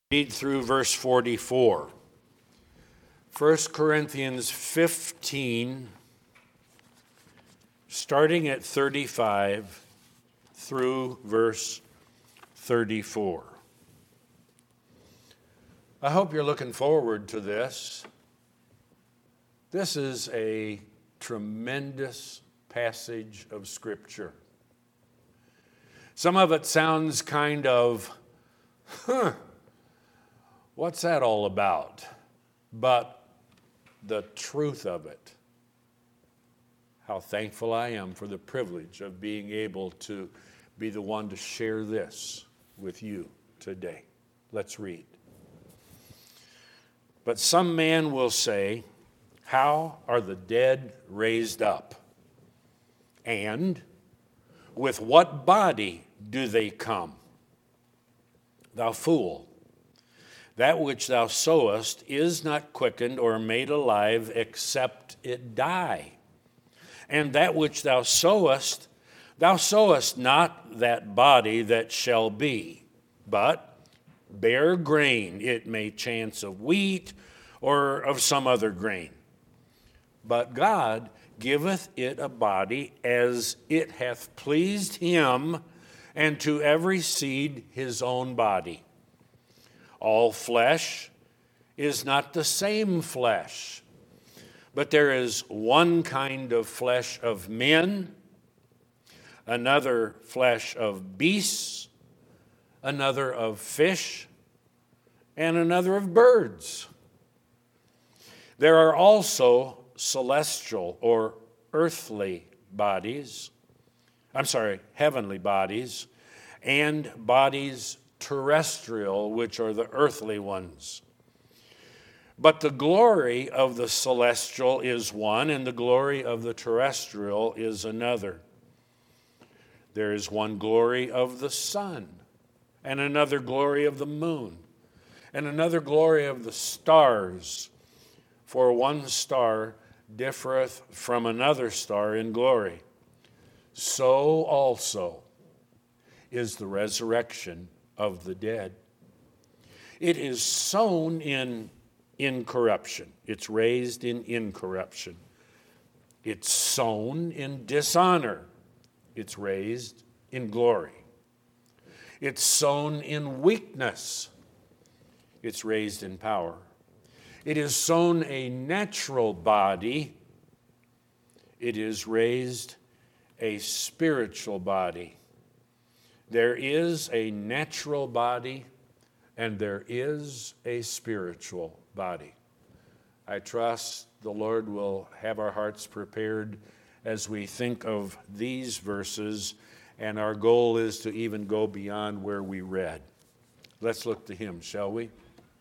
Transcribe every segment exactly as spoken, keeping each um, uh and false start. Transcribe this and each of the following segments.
Read through verse forty-four. First Corinthians fifteen, starting at thirty-five through verse thirty-four. I hope you're looking forward to this. This is a tremendous passage of Scripture. Some of it sounds kind of, huh, what's that all about? But the truth of it, how thankful I am for the privilege of being able to be the one to share this with you today. Let's read. But some man will say, how are the dead raised up? And with what body do they come? Thou fool, that which thou sowest is not quickened or made alive except it die. And that which thou sowest, thou sowest not that body that shall be, but bare grain, it may chance of wheat or of some other grain. But God giveth it a body as it hath pleased him, and to every seed his own body. All flesh is not the same flesh, but there is one kind of flesh of men, another flesh of beasts, another of fish, and another of birds. There are also celestial or earthly bodies, I'm sorry, heavenly bodies, and bodies terrestrial, which are the earthly ones. But the glory of the celestial is one, and the glory of the terrestrial is another. There is one glory of the sun, and another glory of the moon, and another glory of the stars, for one star differeth from another star in glory. So also is the resurrection of the dead. It is sown in incorruption. It's raised in incorruption. It's sown in dishonor. It's raised in glory. It's sown in weakness. It's raised in power. It is sown a natural body. It is raised a spiritual body. There is a natural body and there is a spiritual body. I trust the Lord will have our hearts prepared as we think of these verses, and our goal is to even go beyond where we read. Let's look to him, shall we?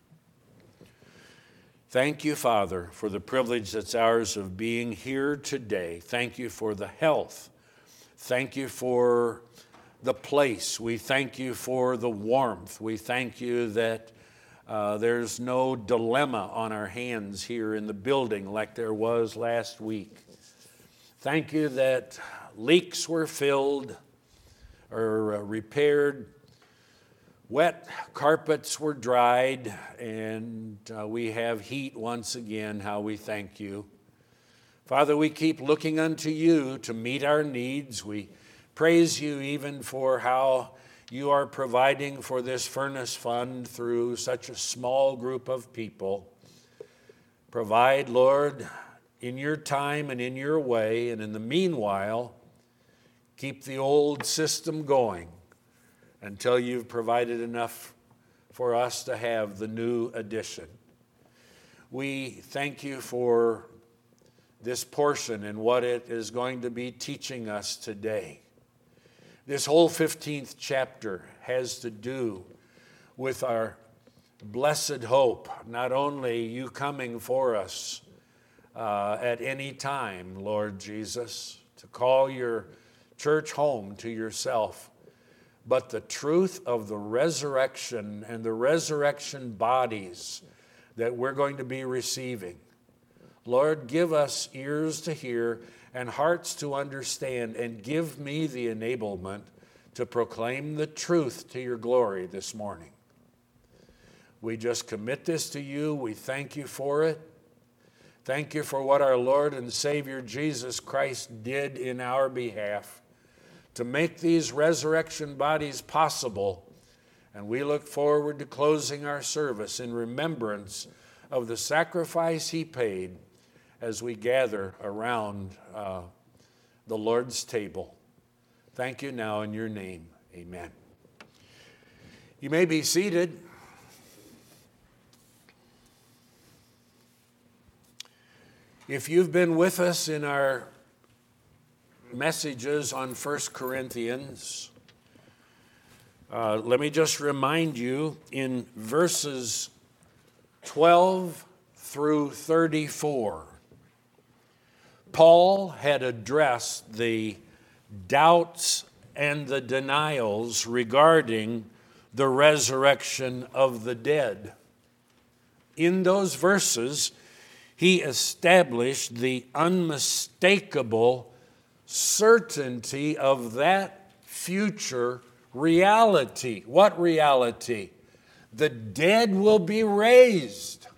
Thank you, Father, for the privilege that's ours of being here today. Thank you for the health. Thank you for the place. We thank you for the warmth. We thank you that uh, there's no dilemma on our hands here in the building like there was last week. Thank you that leaks were filled or uh, repaired. Wet carpets were dried, and uh, we have heat once again. How we thank you. Father, we keep looking unto you to meet our needs. We praise you even for how you are providing for this furnace fund through such a small group of people. Provide, Lord, in your time and in your way, and in the meanwhile, keep the old system going until you've provided enough for us to have the new addition. We thank you for this portion and what it is going to be teaching us today. This whole fifteenth chapter has to do with our blessed hope, not only you coming for us uh, at any time, Lord Jesus, to call your church home to yourself, but the truth of the resurrection and the resurrection bodies that we're going to be receiving. Lord, give us ears to hear and hearts to understand, and give me the enablement to proclaim the truth to your glory this morning. we just commit this to you. We thank you for it. Thank you for what our Lord and Savior Jesus Christ did in our behalf to make these resurrection bodies possible. And we look forward to closing our service in remembrance of the sacrifice he paid as we gather around uh, the Lord's table. Thank you now in your name. Amen. You may be seated. If you've been with us in our messages on First Corinthians, uh, let me just remind you in verses twelve through thirty-four, Paul had addressed the doubts and the denials regarding the resurrection of the dead. In those verses, he established the unmistakable certainty of that future reality. What reality? The dead will be raised.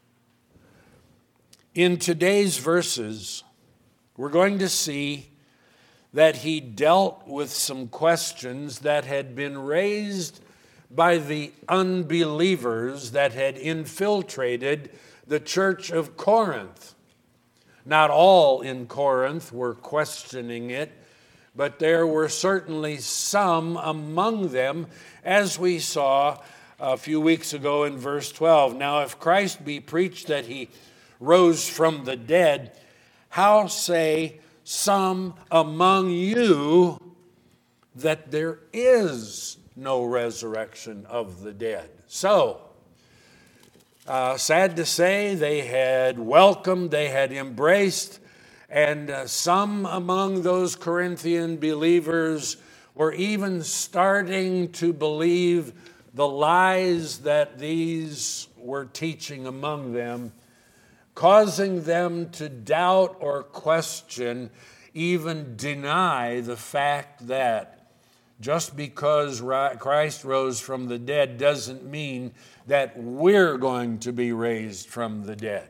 In today's verses, we're going to see that he dealt with some questions that had been raised by the unbelievers that had infiltrated the church of Corinth. Not all in Corinth were questioning it, but there were certainly some among them, as we saw a few weeks ago in verse twelve. Now, if Christ be preached that he rose from the dead, how say some among you that there is no resurrection of the dead? So, uh, sad to say, they had welcomed, they had embraced, and uh, some among those Corinthian believers were even starting to believe the lies that these were teaching among them, causing them to doubt or question, even deny the fact that just because Christ rose from the dead doesn't mean that we're going to be raised from the dead.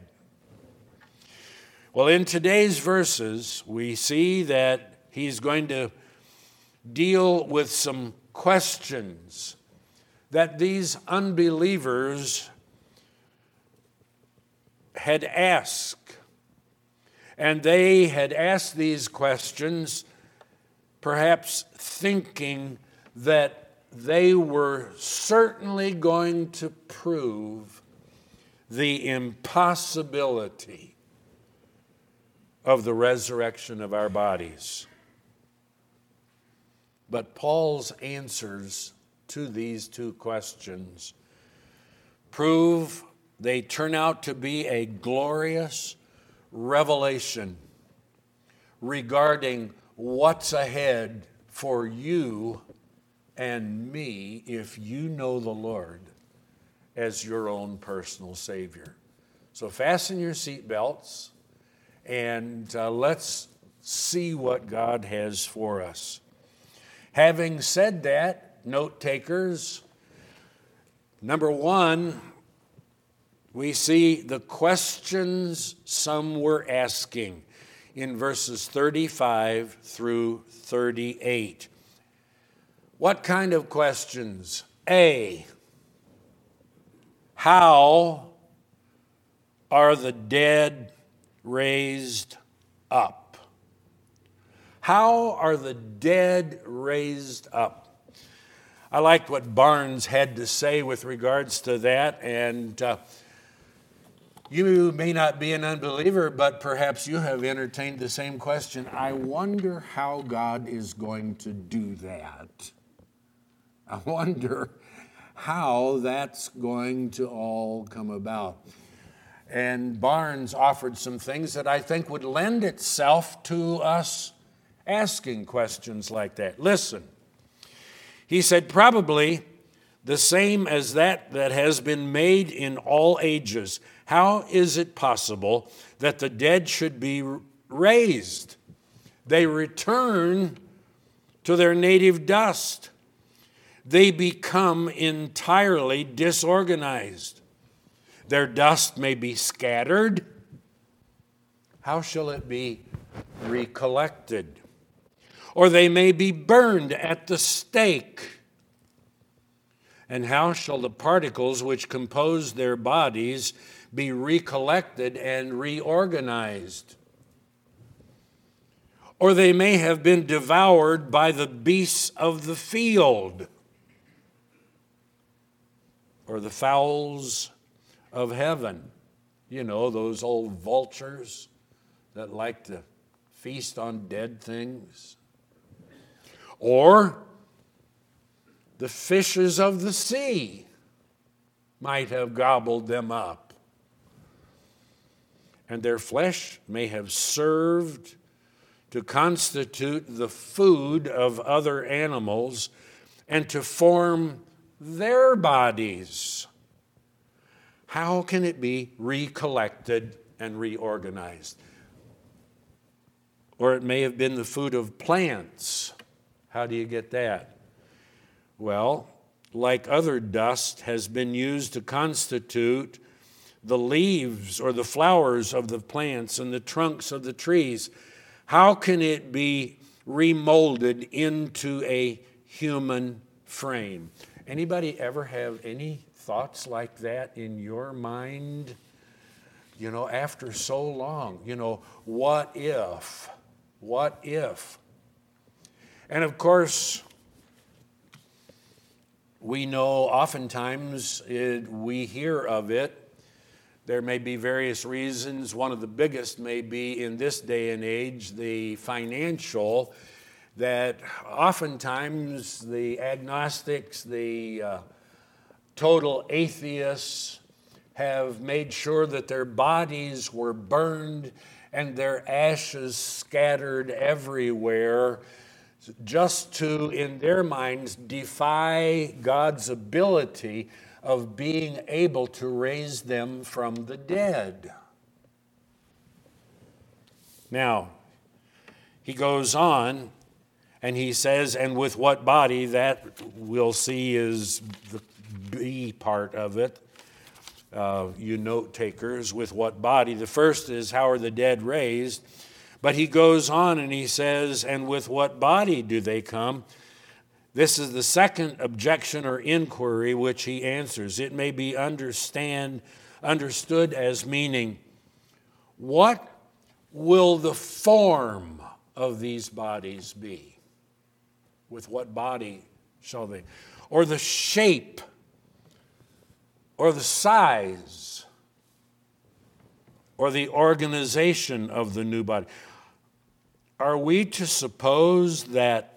Well, in today's verses, we see that he's going to deal with some questions that these unbelievers had asked. And they had asked these questions, perhaps thinking that they were certainly going to prove the impossibility of the resurrection of our bodies. But Paul's answers to these two questions prove they turn out to be a glorious revelation regarding what's ahead for you and me if you know the Lord as your own personal Savior. So fasten your seatbelts and uh, let's see what God has for us. Having said that, note takers, number one, we see the questions some were asking in verses thirty-five through thirty-eight. What kind of questions? A, how are the dead raised up? How are the dead raised up? I liked what Barnes had to say with regards to that, and uh, you may not be an unbeliever, but perhaps you have entertained the same question. I wonder how God is going to do that. I wonder how that's going to all come about. And Barnes offered some things that I think would lend itself to us asking questions like that. Listen, he said, probably the same as that that has been made in all ages. How is it possible that the dead should be raised? They return to their native dust. they become entirely disorganized. Their dust may be scattered. How shall it be recollected? Or they may be burned at the stake. And how shall the particles which compose their bodies be recollected and reorganized? Or they may have been devoured by the beasts of the field, or the fowls of heaven. You know, those old vultures that like to feast on dead things. Or the fishes of the sea might have gobbled them up. And their flesh may have served to constitute the food of other animals and to form their bodies. How can it be recollected and reorganized? Or it may have been the food of plants. How do you get that? Well, like other dust has been used to constitute the leaves or the flowers of the plants and the trunks of the trees. How can it be remolded into a human frame? Anybody ever have any thoughts like that in your mind? You know, after so long, you know, what if? What if? And of course, we know oftentimes it, we hear of it. There may be various reasons. One of the biggest may be in this day and age, the financial, that oftentimes the agnostics, the uh, total atheists have made sure that their bodies were burned and their ashes scattered everywhere, just to, in their minds, defy God's ability of being able to raise them from the dead. Now, he goes on and he says, and with what body, that we'll see is the B part of it. Uh, you note takers, with what body? The first is, how are the dead raised? But he goes on and he says, and with what body do they come? This is the second objection or inquiry which he answers. It may be understand, understood as meaning, what will the form of these bodies be? With what body shall they? Or the shape, or the size, or the organization of the new body. Are we to suppose that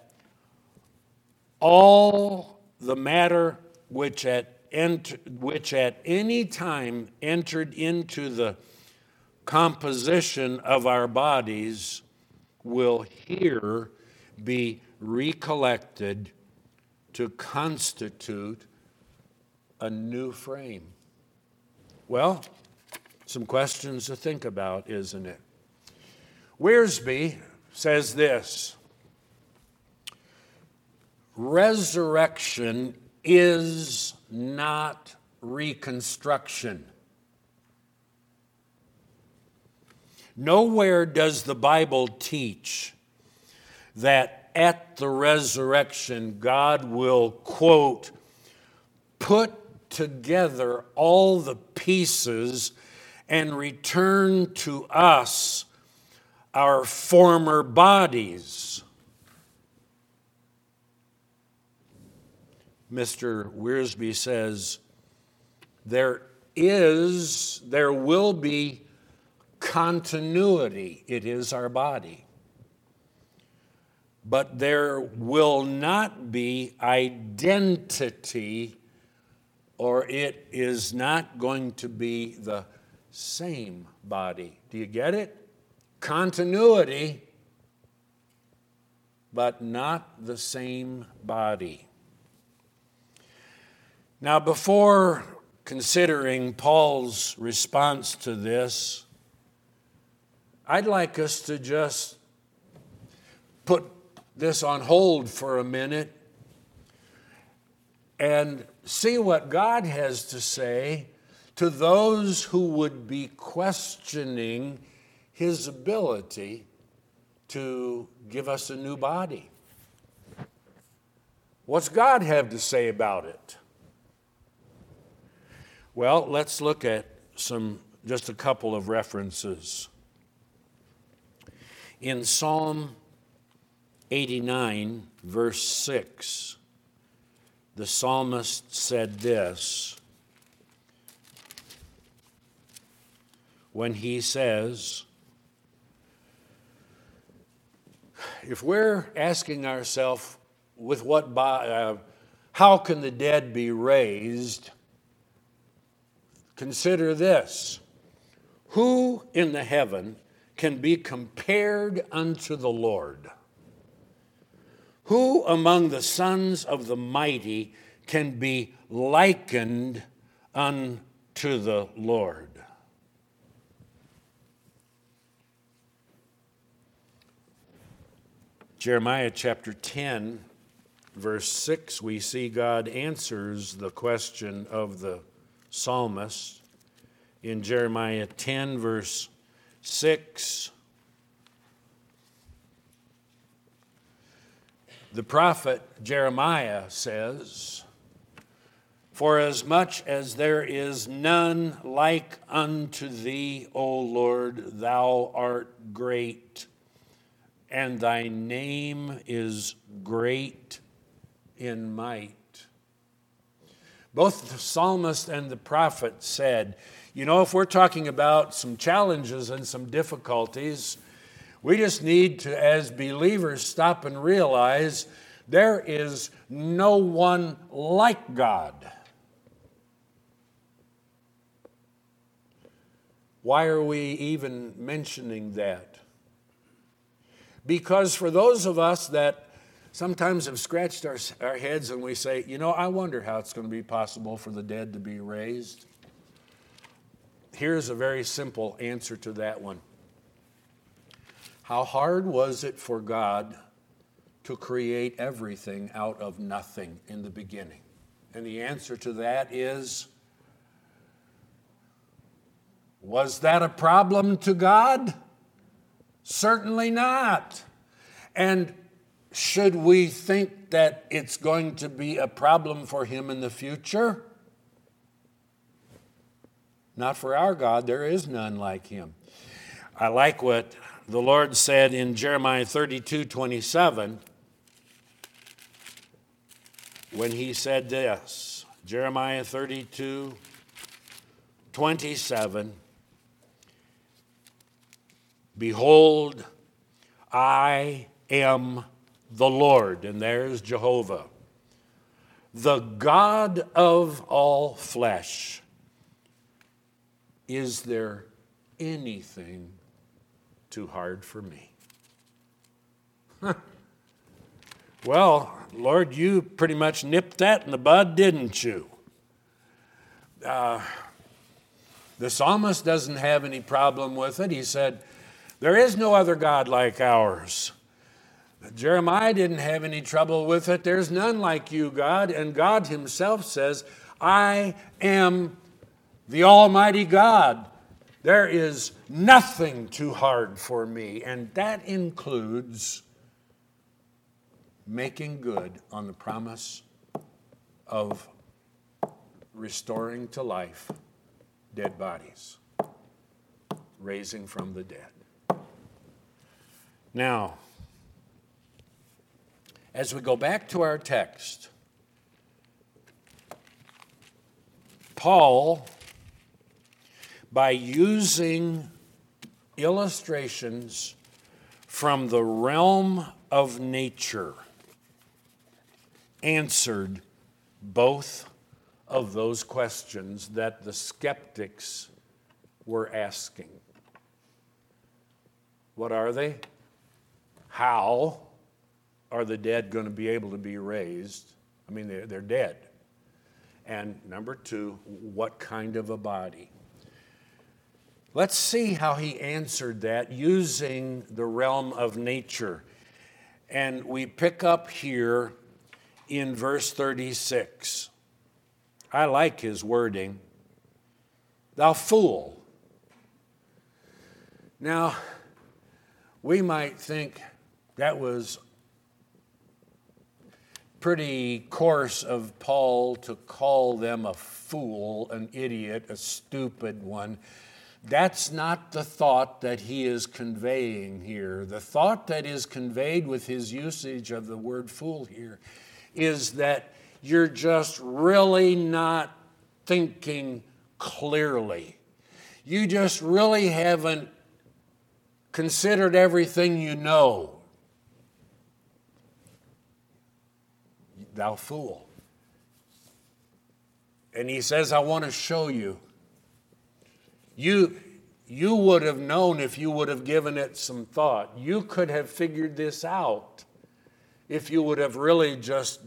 all the matter which at ent- which at any time entered into the composition of our bodies will here be recollected to constitute a new frame? Well, some questions to think about, isn't it? Wiersbe says this: resurrection is not reconstruction. Nowhere does the Bible teach that at the resurrection God will, quote, put together all the pieces and return to us our former bodies. Mister Wiersbe says, there is, there will be continuity. It is our body. But there will not be identity, or it is not going to be the same body. Do you get it? Continuity, but not the same body. Now, before considering Paul's response to this, I'd like us to just put this on hold for a minute and see what God has to say to those who would be questioning his ability to give us a new body. What's God have to say about it? Well, let's look at some, just a couple of references. In Psalm eighty-nine, verse six, the psalmist said this when he says, if we're asking ourselves, with what bo- uh, how can the dead be raised? Consider this. Who in the heaven can be compared unto the Lord? Who among the sons of the mighty can be likened unto the Lord? Jeremiah chapter ten, verse six, we see God answers the question of the psalmist. In Jeremiah ten, verse six, the prophet Jeremiah says, for as much as there is none like unto thee, O Lord, thou art great, and thy name is great in might. Both the psalmist and the prophet said, you know, if we're talking about some challenges and some difficulties, we just need to, as believers, stop and realize there is no one like God. Why are we even mentioning that? Because for those of us that sometimes have scratched our, our heads and we say, you know, I wonder how it's going to be possible for the dead to be raised. Here's a very simple answer to that one. How hard was it for God to create everything out of nothing in the beginning? And the answer to that is, was that a problem to God? Certainly not. And should we think that it's going to be a problem for him in the future? Not for our God. There is none like him. I like what the Lord said in Jeremiah thirty-two twenty-seven when he said this. Jeremiah thirty-two twenty-seven. Behold, I am the Lord, and there's Jehovah, the God of all flesh. Is there anything too hard for me? Well, Lord, you pretty much nipped that in the bud, didn't you? Uh, the psalmist doesn't have any problem with it. He said, there is no other God like ours. Jeremiah didn't have any trouble with it. There's none like you, God. And God himself says, I am the Almighty God. There is nothing too hard for me. And that includes making good on the promise of restoring to life dead bodies, raising from the dead. Now, as we go back to our text, Paul, by using illustrations from the realm of nature, answered both of those questions that the skeptics were asking. What are they? How are the dead going to be able to be raised? I mean, they're, they're dead. And number two, what kind of a body? Let's see how he answered that using the realm of nature. And we pick up here in verse thirty-six. I like his wording. Thou fool. Now, we might think that was pretty coarse of Paul to call them a fool, an idiot, a stupid one. That's not the thought that he is conveying here. The thought that is conveyed with his usage of the word fool here is that you're just really not thinking clearly. You just really haven't considered everything you know. Thou fool. And he says, I want to show you. You, you would have known if you would have given it some thought. You could have figured this out if you would have really just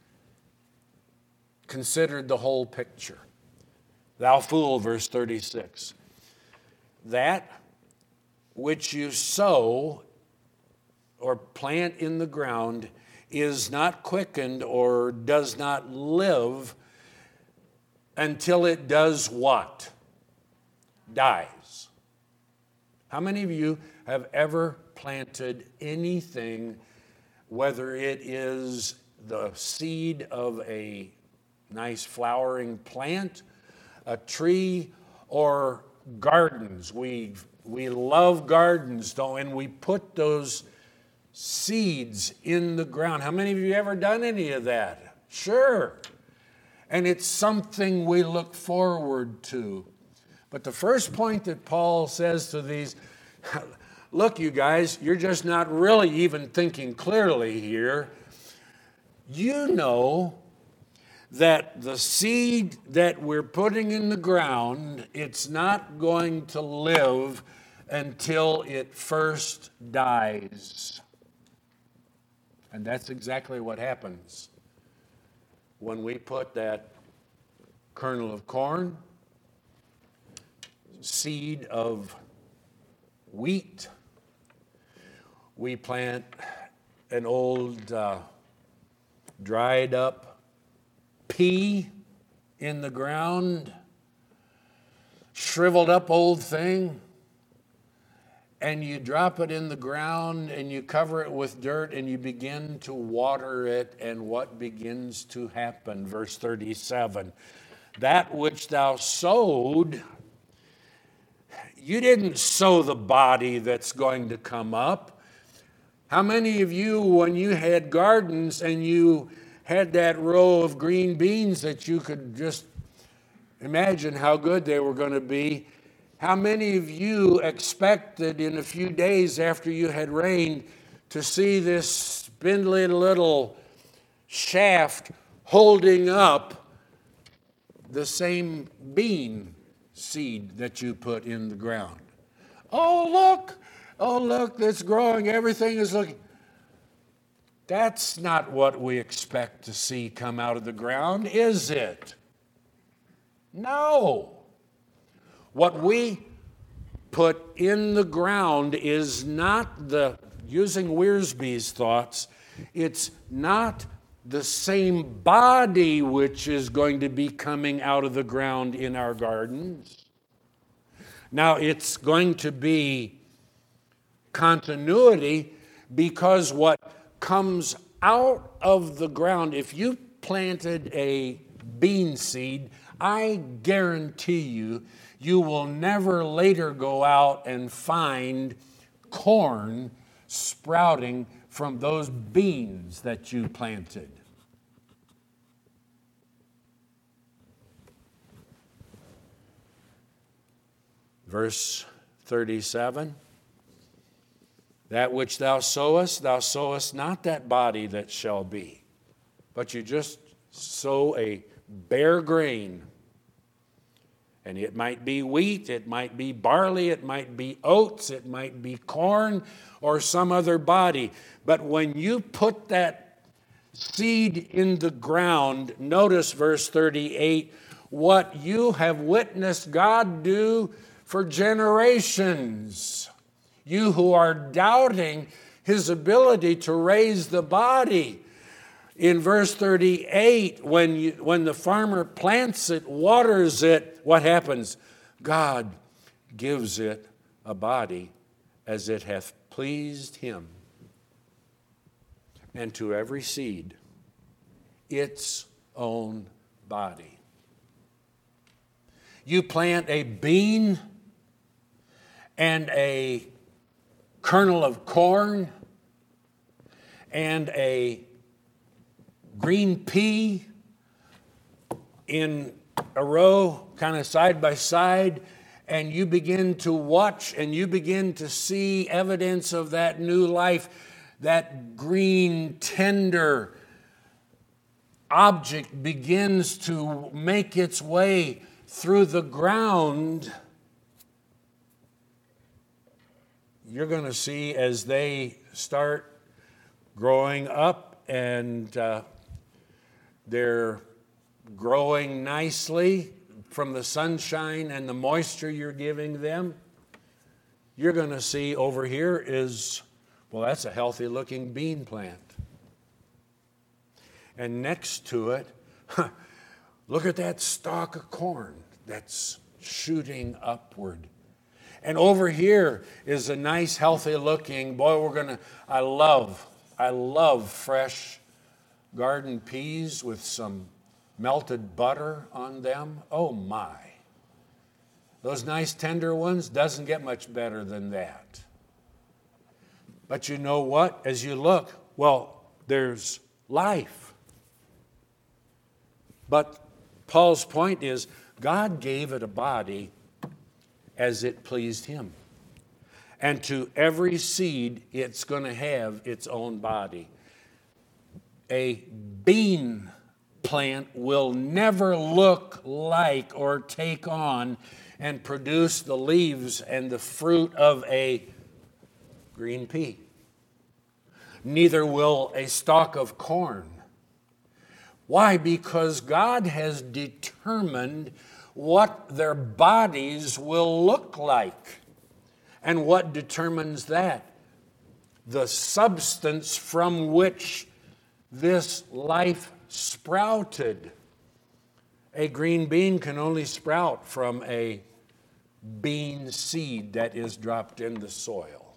considered the whole picture. Thou fool, verse thirty-six. That which you sow or plant in the ground is not quickened or does not live until it does what? Dies. How many of you have ever planted anything, whether it is the seed of a nice flowering plant, a tree, or gardens? We, we love gardens, don't we? And we put those seeds in the ground. How many of you ever done any of that? Sure. And it's something we look forward to. But the first point that Paul says to these, look, you guys, you're just not really even thinking clearly here. You know that the seed that we're putting in the ground, it's not going to live until it first dies. And that's exactly what happens when we put that kernel of corn, seed of wheat, we plant an old uh, dried up pea in the ground, shriveled up old thing, and you drop it in the ground and you cover it with dirt and you begin to water it, and what begins to happen? Verse thirty-seven, that which thou sowed, you didn't sow the body that's going to come up. How many of you, when you had gardens and you had that row of green beans that you could just imagine how good they were going to be, how many of you expected in a few days after you had rained to see this spindly little shaft holding up the same bean seed that you put in the ground? Oh, look, oh, look, it's growing, everything is looking. That's not what we expect to see come out of the ground, is it? No. What we put in the ground is not the, using Wiersbe's thoughts, it's not the same body which is going to be coming out of the ground in our gardens. Now, it's going to be continuity, because what comes out of the ground, if you planted a bean seed, I guarantee you, you will never later go out and find corn sprouting from those beans that you planted. Verse thirty-seven, that which thou sowest, thou sowest not that body that shall be, but you just sow a bare grain. And it might be wheat, it might be barley, it might be oats, it might be corn, or some other body. But when you put that seed in the ground, notice verse thirty-eight, what you have witnessed God do for generations. You who are doubting his ability to raise the body. In verse thirty-eight, when, you, when the farmer plants it, waters it, what happens? God gives it a body as it hath pleased him. And to every seed, its own body. You plant a bean and a kernel of corn and a green pea in a row, kind of side by side, and you begin to watch and you begin to see evidence of that new life, that green, tender object begins to make its way through the ground. You're going to see as they start growing up and uh, they're growing nicely from the sunshine and the moisture you're giving them, you're going to see over here is, well, that's a healthy looking bean plant. And next to it, look at that stalk of corn that's shooting upward. And over here is a nice, healthy looking, boy, we're going to, I love, I love fresh garden peas with some melted butter on them. Oh my. Those nice tender ones, doesn't get much better than that. But you know what? As you look, well, there's life. But Paul's point is, God gave it a body as it pleased him. And to every seed, it's going to have its own body. A bean plant will never look like or take on and produce the leaves and the fruit of a green pea. Neither will a stalk of corn. Why? Because God has determined what their bodies will look like. And what determines that? The substance from which this life sprouted. A green bean can only sprout from a bean seed that is dropped in the soil.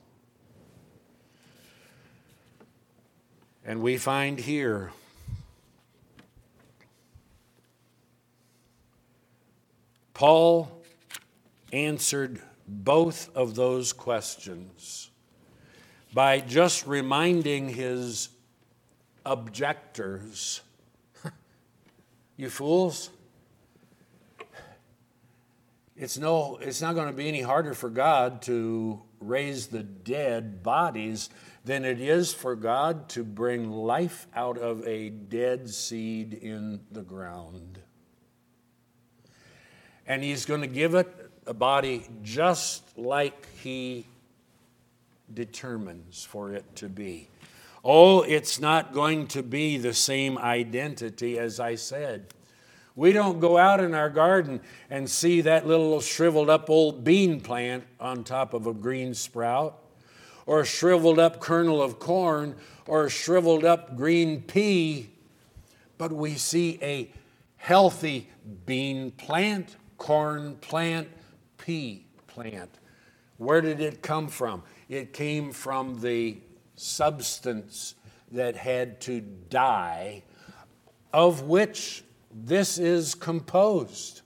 And we find here Paul answered both of those questions by just reminding his objectors, you fools, it's no, it's not going to be any harder for God to raise the dead bodies than it is for God to bring life out of a dead seed in the ground. And he's going to give it a body just like he determines for it to be. Oh, it's not going to be the same identity as I said. We don't go out in our garden and see that little shriveled up old bean plant on top of a green sprout, or a shriveled up kernel of corn, or a shriveled up green pea, but we see a healthy bean plant, corn plant, pea plant. Where did it come from? It came from the substance that had to die, of which this is composed.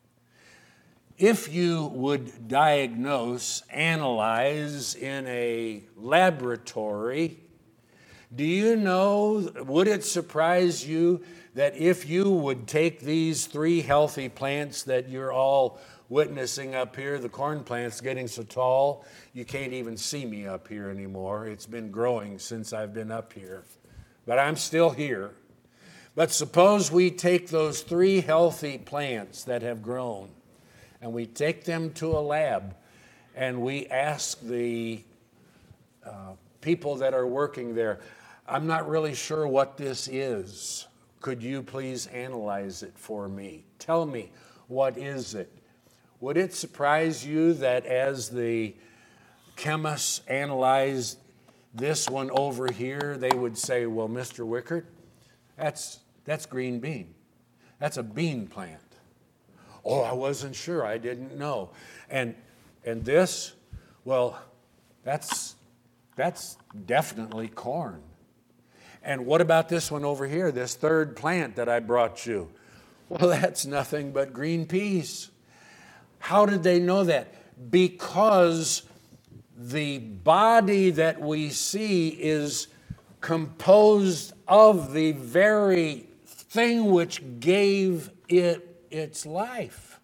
If you would diagnose, analyze in a laboratory, do you know, would it surprise you that if you would take these three healthy plants that you're all witnessing up here, the corn plant's getting so tall, you can't even see me up here anymore. It's been growing since I've been up here, but I'm still here. But suppose we take those three healthy plants that have grown and we take them to a lab and we ask the uh, people that are working there, I'm not really sure what this is. Could you please analyze it for me? Tell me, what is it? Would it surprise you that as the chemists analyzed this one over here, they would say, well, Mister Wickert, That's, that's green bean. That's a bean plant. Oh, I wasn't sure. I didn't know. And, and this, well, that's, that's definitely corn. And what about this one over here, this third plant that I brought you? Well, that's nothing but green peas. How did they know that? Because the body that we see is composed of the very thing which gave it its life.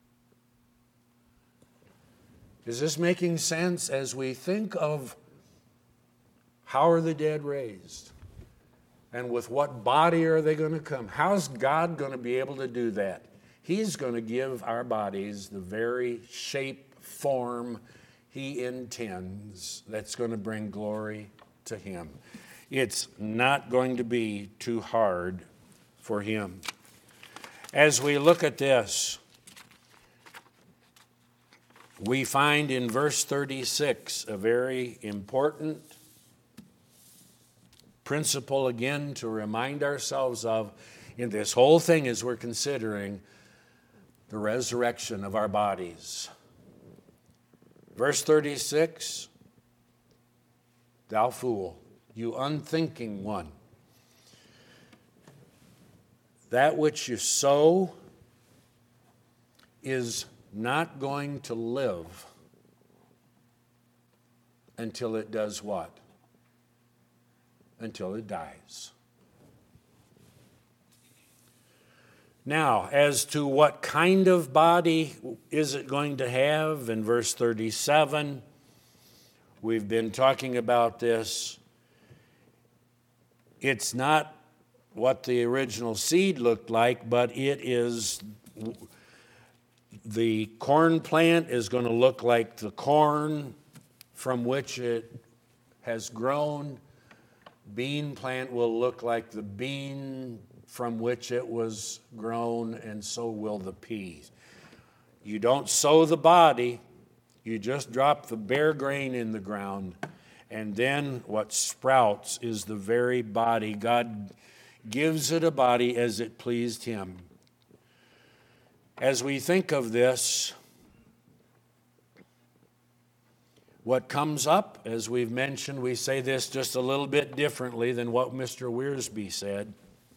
Is this making sense as we think of how are the dead raised? And with what body are they going to come? How's God going to be able to do that? He's going to give our bodies the very shape, form He intends that's going to bring glory to Him. It's not going to be too hard for Him. As we look at this, we find in verse thirty-six a very important principle again to remind ourselves of in this whole thing as we're considering the resurrection of our bodies. Verse thirty-six, thou fool, you unthinking one, that which you sow is not going to live until it does what? Until it dies. Now, as to what kind of body is it going to have, in verse thirty-seven, we've been talking about this. It's not what the original seed looked like, but it is, the corn plant is going to look like the corn from which it has grown. Bean plant will look like the bean from which it was grown, and so will the peas. You don't sow the body, you just drop the bare grain in the ground, and then what sprouts is the very body. God gives it a body as it pleased Him. As we think of this, what comes up, as we've mentioned, we say this just a little bit differently than what Mister Wiersbe said.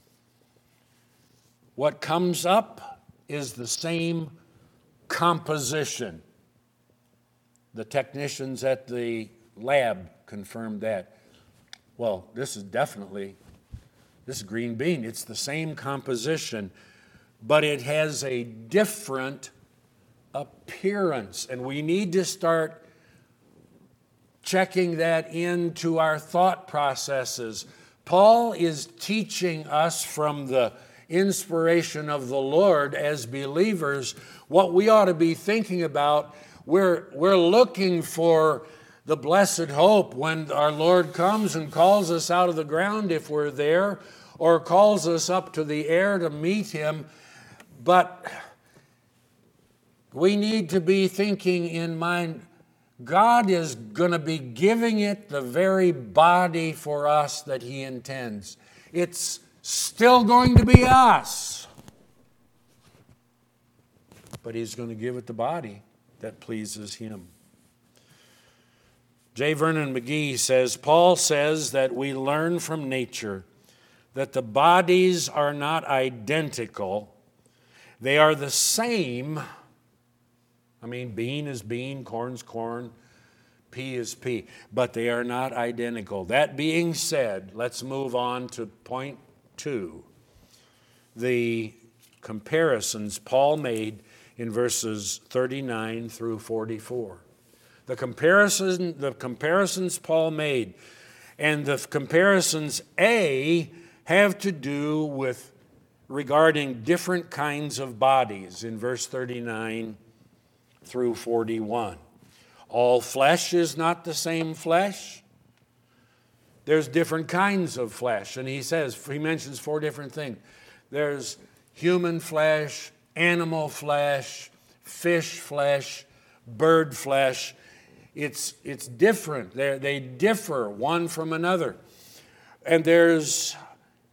What comes up is the same composition. The technicians at the lab confirmed that. Well, this is definitely, this is green bean. It's the same composition, but it has a different appearance. And we need to start checking that into our thought processes. Paul is teaching us from the inspiration of the Lord as believers what we ought to be thinking about. We're, we're looking for the blessed hope when our Lord comes and calls us out of the ground if we're there, or calls us up to the air to meet Him. But we need to be thinking in mind, God is going to be giving it the very body for us that He intends. It's still going to be us, but He's going to give it the body that pleases Him. J. Vernon McGee says, Paul says that we learn from nature that the bodies are not identical. They are the same. I mean, bean is bean, corn's corn, pea is pea, but they are not identical. That being said, let's move on to point two. The comparisons Paul made in verses thirty-nine through forty-four. The comparison, the comparisons Paul made, and the comparisons A have to do with regarding different kinds of bodies in verse thirty-nine through forty-one. All flesh is not the same flesh. There's different kinds of flesh. And he says, he mentions four different things. There's human flesh, animal flesh, fish flesh, bird flesh. It's, it's different. They're, they differ one from another. And there's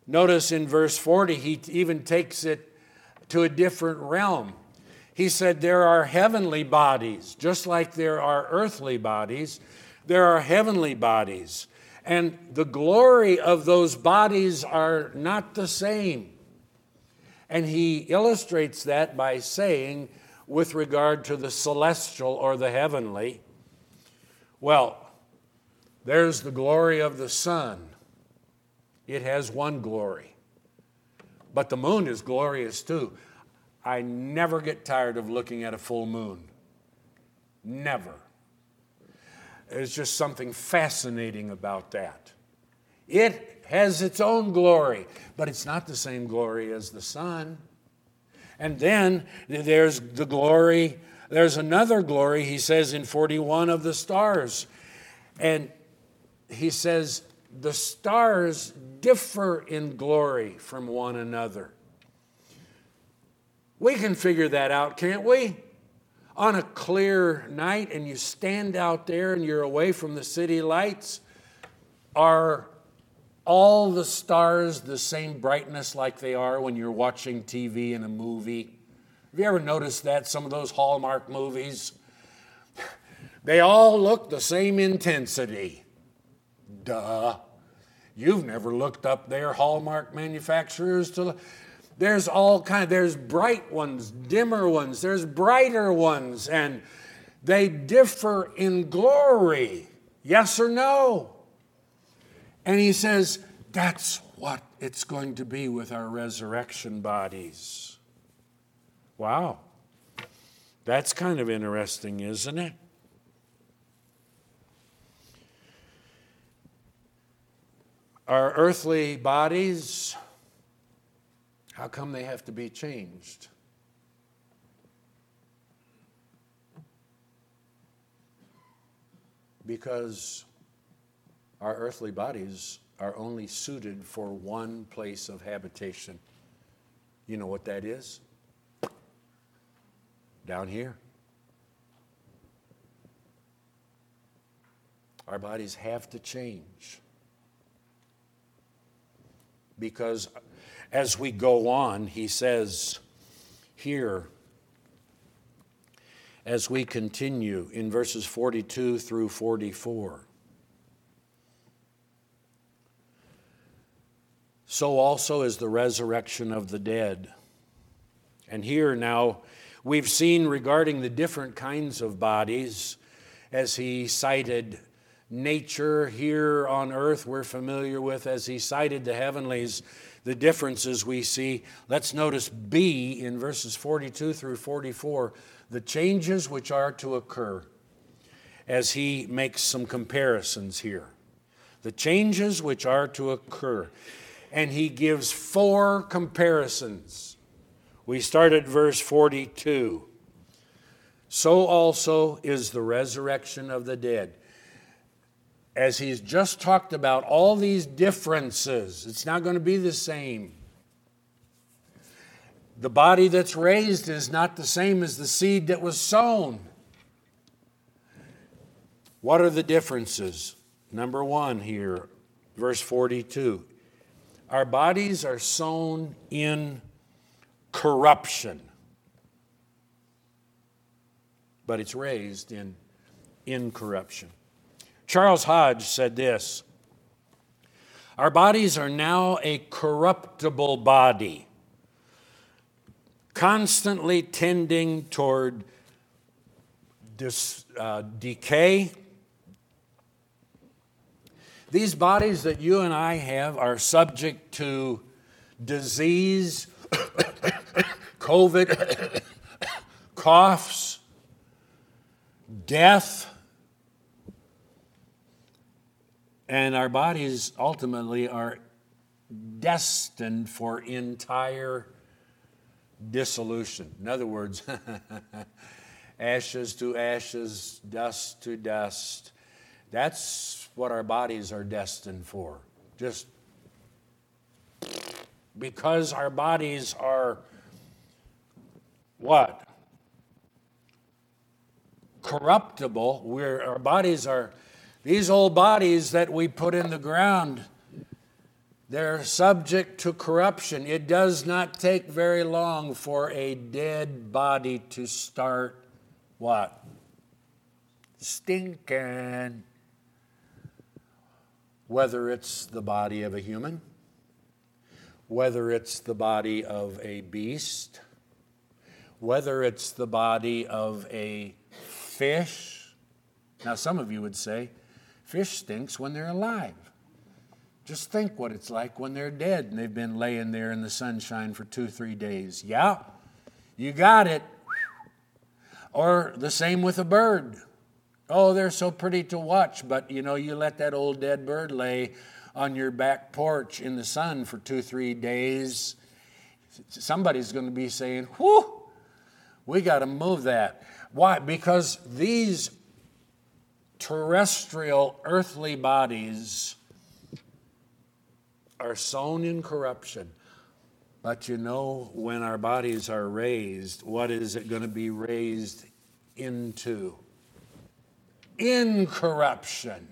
Notice in verse forty, he even takes it to a different realm. He said there are heavenly bodies, just like there are earthly bodies, there are heavenly bodies. And the glory of those bodies are not the same. And he illustrates that by saying, with regard to the celestial or the heavenly, well, there's the glory of the sun. It has one glory. But the moon is glorious too. I never get tired of looking at a full moon. Never. There's just something fascinating about that. It has its own glory, but it's not the same glory as the sun. And then there's the glory, there's another glory, he says in forty-one, of the stars. And he says the stars differ in glory from one another. We can figure that out, can't we? On a clear night and you stand out there and you're away from the city lights, are all the stars the same brightness like they are when you're watching T V in a movie? Have you ever noticed that? Some of those Hallmark movies, they all look the same intensity. Duh. You've never looked up their Hallmark manufacturers to... There's all kind of, there's bright ones, dimmer ones, there's brighter ones, and they differ in glory. Yes or no? And he says, that's what it's going to be with our resurrection bodies. Wow. That's kind of interesting, isn't it? Our earthly bodies, how come they have to be changed? Because our earthly bodies are only suited for one place of habitation. You know what that is? Down here. Our bodies have to change. Because as we go on, he says here, as we continue in verses forty-two through forty-four, so also is the resurrection of the dead. And here now, we've seen regarding the different kinds of bodies, as he cited nature here on earth we're familiar with, as he cited the heavenlies, the differences we see. Let's notice B in verses forty-two through forty-four, the changes which are to occur, as he makes some comparisons here. The changes which are to occur. And he gives four comparisons. We start at verse forty-two. So also is the resurrection of the dead. As he's just talked about all these differences, it's not going to be the same. The body that's raised is not the same as the seed that was sown. What are the differences? Number one here, verse forty-two. Our bodies are sown in corruption, but it's raised in incorruption. Charles Hodge said this: our bodies are now a corruptible body, constantly tending toward dis, uh, decay. These bodies that you and I have are subject to disease, COVID, coughs, death. And our bodies ultimately are destined for entire dissolution. In other words, ashes to ashes, dust to dust. That's what our bodies are destined for. Just because our bodies are what? Corruptible. We're, our bodies are, these old bodies that we put in the ground, They're subject to corruption. It does not take very long for a dead body to start what? Stinking. Whether it's the body of a human, whether it's the body of a beast, whether it's the body of a fish. Now, some of you would say, fish stinks when they're alive. Just think what it's like when they're dead and they've been laying there in the sunshine for two, three days. Yeah, you got it. Or the same with a bird. Oh, they're so pretty to watch, but you know, you let that old dead bird lay on your back porch in the sun for two, three days. Somebody's going to be saying, whew, we got to move that. Why? Because these terrestrial earthly bodies are sown in corruption. But you know, when our bodies are raised, what is it going to be raised into? Incorruption.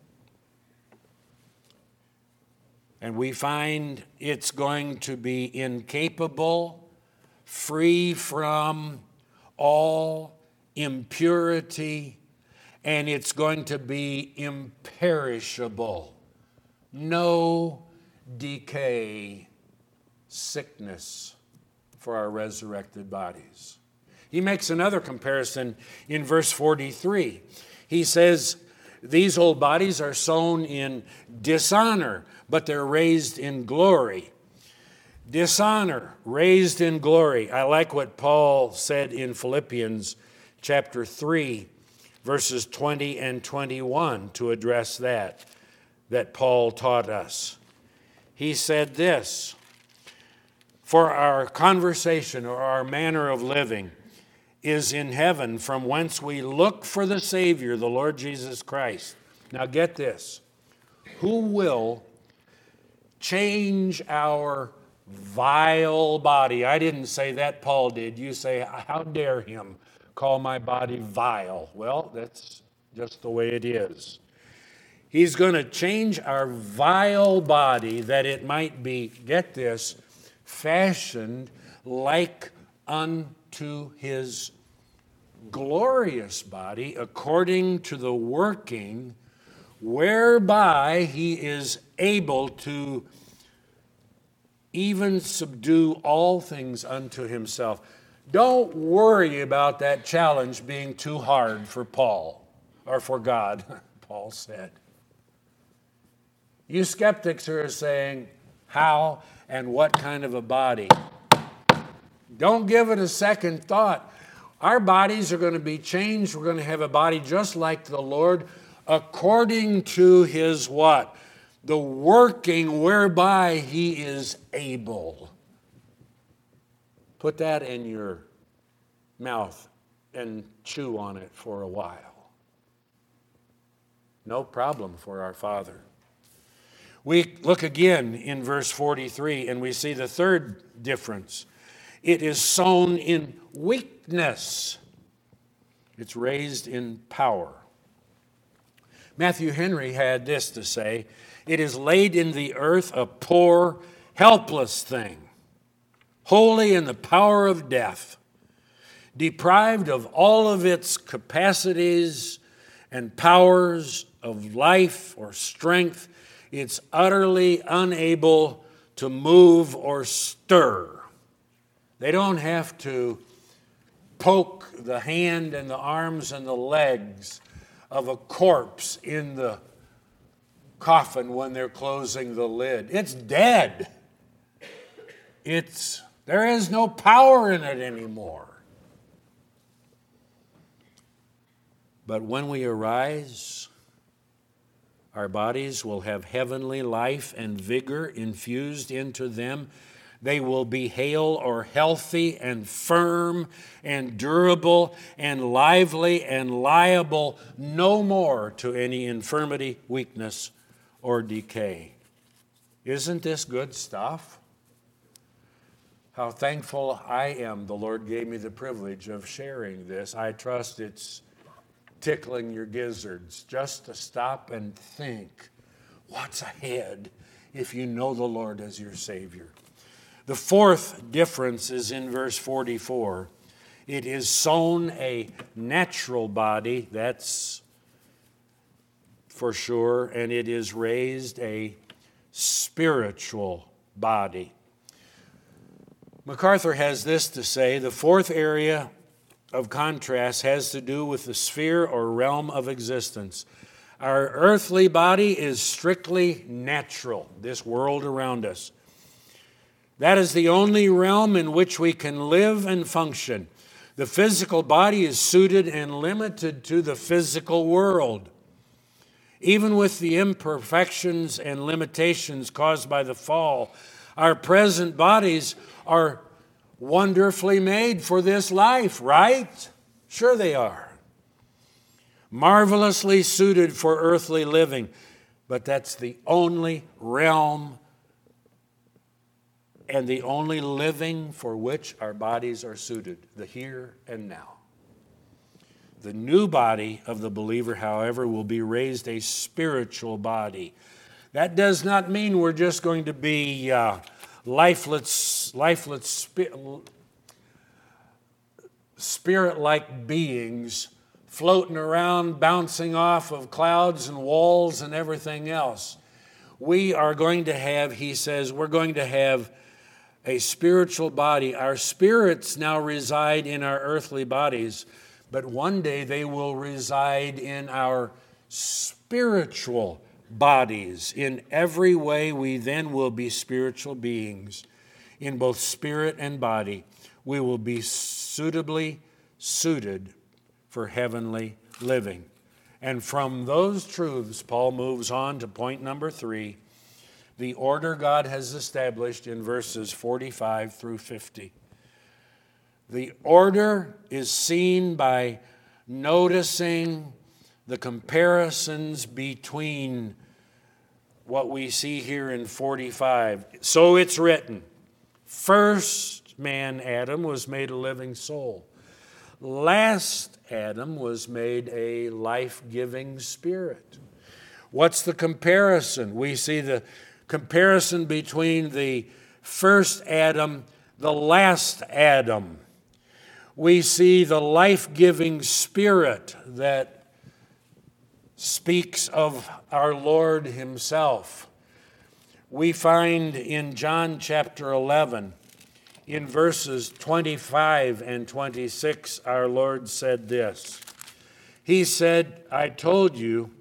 And we find it's going to be incapable, free from all impurity, and it's going to be imperishable. No decay, sickness for our resurrected bodies. He makes another comparison in verse forty-three. He says, these old bodies are sown in dishonor, but they're raised in glory. Dishonor, raised in glory. I like what Paul said in Philippians chapter three, verses twenty and twenty-one to address that, that Paul taught us. He said this, for our conversation or our manner of living is in heaven, from whence we look for the Savior, the Lord Jesus Christ. Now get this. Who will change our vile body? I didn't say that, Paul did. You say, how dare him call my body vile? Well, that's just the way it is. He's going to change our vile body that it might be, get this, fashioned like unto his glorious body, according to the working whereby he is able to even subdue all things unto himself. Don't worry about that challenge being too hard for Paul, or for God, Paul said. You skeptics who are saying, how and what kind of a body? Don't give it a second thought. Our bodies are going to be changed. We're going to have a body just like the Lord, according to his what? The working whereby he is able. Put that in your mouth and chew on it for a while. No problem for our Father. We look again in verse forty-three and we see the third difference. It is sown in weakness. It's raised in power. Matthew Henry had this to say, it is laid in the earth a poor, helpless thing, wholly in the power of death, deprived of all of its capacities and powers of life or strength. It's utterly unable to move or stir. They don't have to poke the hand and the arms and the legs of a corpse in the coffin when they're closing the lid. It's dead. It's, there is no power in it anymore. But when we arise, our bodies will have heavenly life and vigor infused into them. They will be hale or healthy and firm and durable and lively and liable no more to any infirmity, weakness, or decay. Isn't this good stuff? How thankful I am the Lord gave me the privilege of sharing this. I trust it's tickling your gizzards just to stop and think what's ahead if you know the Lord as your Savior. The fourth difference is in verse forty-four. It is sown a natural body, that's for sure, and it is raised a spiritual body. MacArthur has this to say: the fourth area of contrast has to do with the sphere or realm of existence. Our earthly body is strictly natural, this world around us. That is the only realm in which we can live and function. The physical body is suited and limited to the physical world. Even with the imperfections and limitations caused by the fall, our present bodies are wonderfully made for this life, right? Sure they are. Marvelously suited for earthly living, but that's the only realm and the only living for which our bodies are suited, the here and now. The new body of the believer, however, will be raised a spiritual body. That does not mean we're just going to be uh, lifeless, lifeless spi- spirit-like beings floating around, bouncing off of clouds and walls and everything else. We are going to have, he says, we're going to have a spiritual body. Our spirits now reside in our earthly bodies, but one day they will reside in our spiritual bodies. In every way, we then will be spiritual beings. In both spirit and body, we will be suitably suited for heavenly living. And from those truths, Paul moves on to point number three, the order God has established in verses forty-five through fifty. The order is seen by noticing the comparisons between what we see here in forty-five. So it's written, first man, Adam, was made a living soul. Last Adam was made a life-giving spirit. What's the comparison? We see the comparison between the first Adam, the last Adam. We see the life-giving spirit that speaks of our Lord himself. We find in John chapter eleven, in verses twenty-five and twenty-six, our Lord said this. He said, I told you,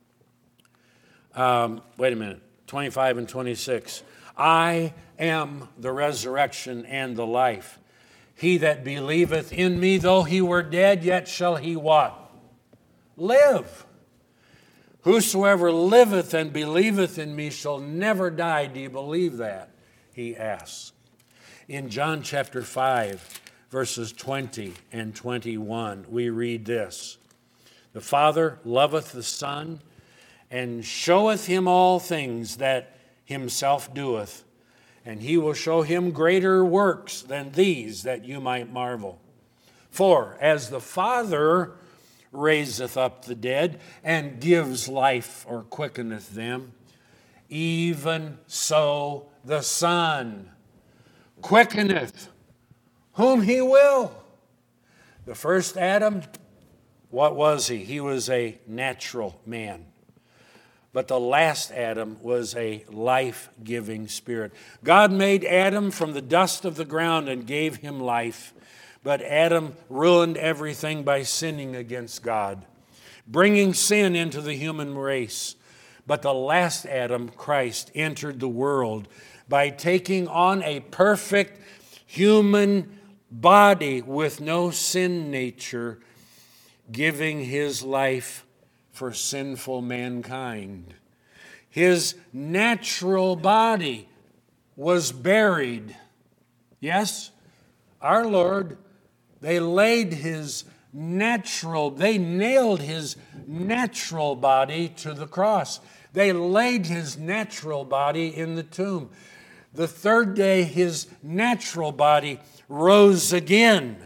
um, wait a minute, twenty-five and twenty-six, I am the resurrection and the life. He that believeth in me, though he were dead, yet shall he what? Live. Whosoever liveth and believeth in me shall never die. Do you believe that? He asks. In John chapter five, verses twenty and twenty-one, we read this. The Father loveth the Son, and showeth him all things that himself doeth, and he will show him greater works than these, that you might marvel. For as the Father raiseth up the dead, and gives life, or quickeneth them, even so the Son quickeneth whom he will. The first Adam, what was he? He was a natural man. But the last Adam was a life-giving spirit. God made Adam from the dust of the ground and gave him life. But Adam ruined everything by sinning against God, bringing sin into the human race. But the last Adam, Christ, entered the world by taking on a perfect human body with no sin nature, giving his life for sinful mankind. His natural body was buried. Yes, our Lord, they laid his natural, they nailed his natural body to the cross. They laid his natural body in the tomb. The third day, his natural body rose again.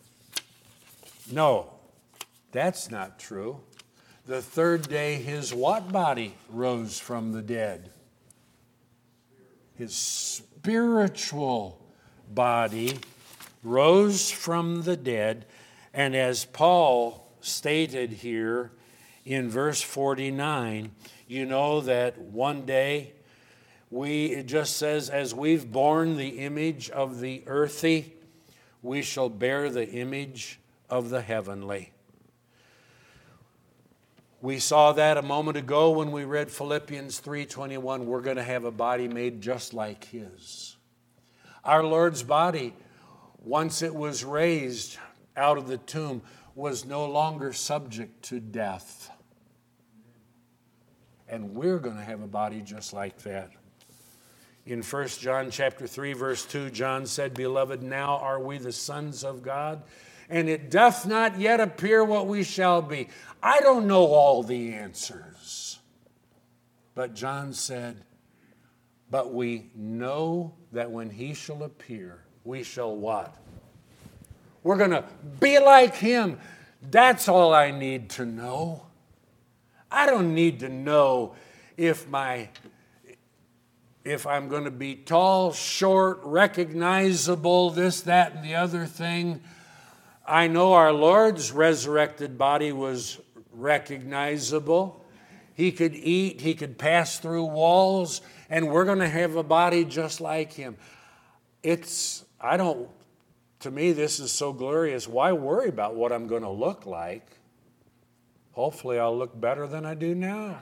No, that's not true. The third day, his what body rose from the dead? his spiritual body rose from the dead. And as Paul stated here in verse forty-nine, you know that one day we, it just says, as we've borne the image of the earthy, we shall bear the image of the heavenly. We saw that a moment ago when we read Philippians three twenty-one. We're going to have a body made just like his. Our Lord's body, once it was raised out of the tomb, was no longer subject to death. And we're going to have a body just like that. In First John chapter three, verse two, John said, "Beloved, now are we the sons of God, and it doth not yet appear what we shall be." I don't know all the answers. But John said, "But we know that when he shall appear, we shall" what? We're going to be like him. That's all I need to know. I don't need to know if my if I'm going to be tall, short, recognizable, this, that, and the other thing. I know our Lord's resurrected body was recognizable. He could eat, he could pass through walls, and we're going to have a body just like him. It's, I don't, to me, this is so glorious. Why worry about what I'm going to look like? Hopefully I'll look better than I do now.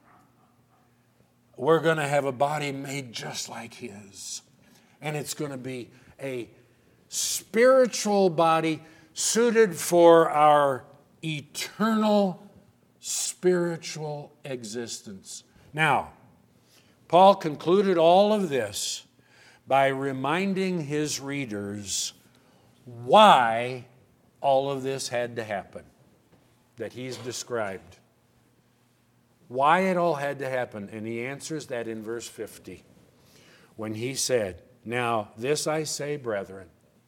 We're going to have a body made just like his. And it's going to be a spiritual body suited for our eternal spiritual existence. Now, Paul concluded all of this by reminding his readers why all of this had to happen that he's described. Why it all had to happen. And he answers that in verse fifty when he said, "Now this I say, brethren,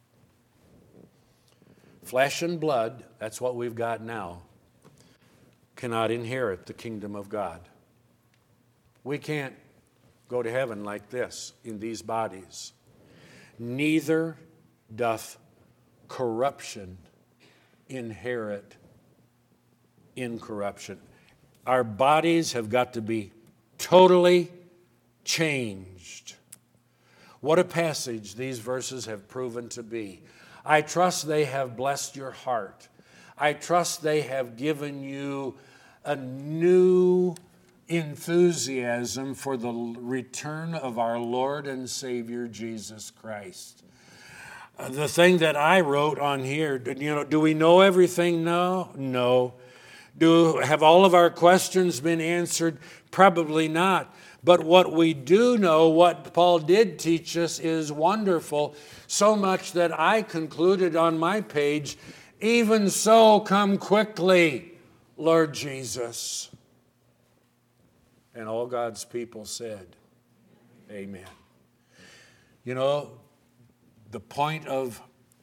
flesh and blood," that's what we've got now, "cannot inherit the kingdom of God." We can't go to heaven like this in these bodies. "Neither doth corruption inherit incorruption." Our bodies have got to be totally changed. What a passage these verses have proven to be. I trust they have blessed your heart. I trust they have given you a new enthusiasm for the return of our Lord and Savior Jesus Christ. Uh, the thing that I wrote on here, you know, do we know everything? No, no. Do have all of our questions been answered? Probably not. But what we do know, what Paul did teach us, is wonderful, so much that I concluded on my page, "Even so, come quickly, Lord Jesus." And all God's people said, amen. You know, the point of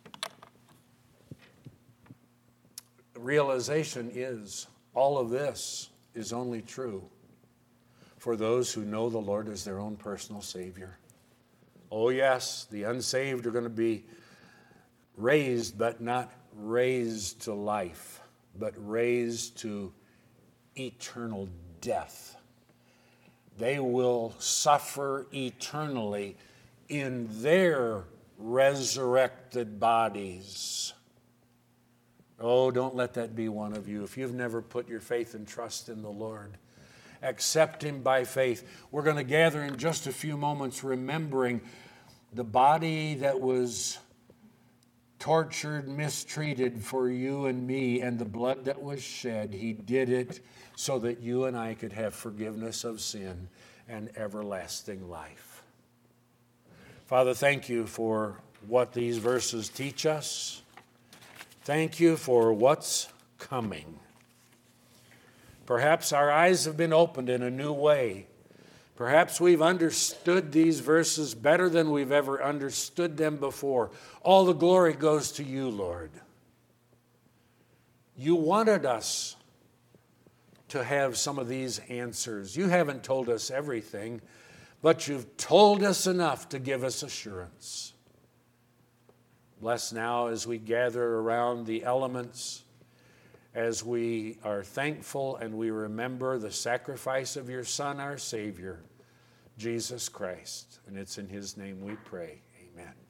realization is all of this is only true for those who know the Lord as their own personal Savior. Oh yes, the unsaved are going to be raised, but not raised to life, but raised to eternal death. They will suffer eternally in their resurrected bodies. Oh, don't let that be one of you. If you've never put your faith and trust in the Lord, accept him by faith. We're going to gather in just a few moments remembering the body that was tortured, mistreated for you and me, and the blood that was shed. He did it so that you and I could have forgiveness of sin and everlasting life. Father, thank you for what these verses teach us. Thank you for what's coming. Perhaps our eyes have been opened in a new way. Perhaps we've understood these verses better than we've ever understood them before. All the glory goes to you, Lord. You wanted us to have some of these answers. You haven't told us everything, but you've told us enough to give us assurance. Bless now as we gather around the elements, as we are thankful and we remember the sacrifice of your Son, our Savior, Jesus Christ. And it's in his name we pray. Amen.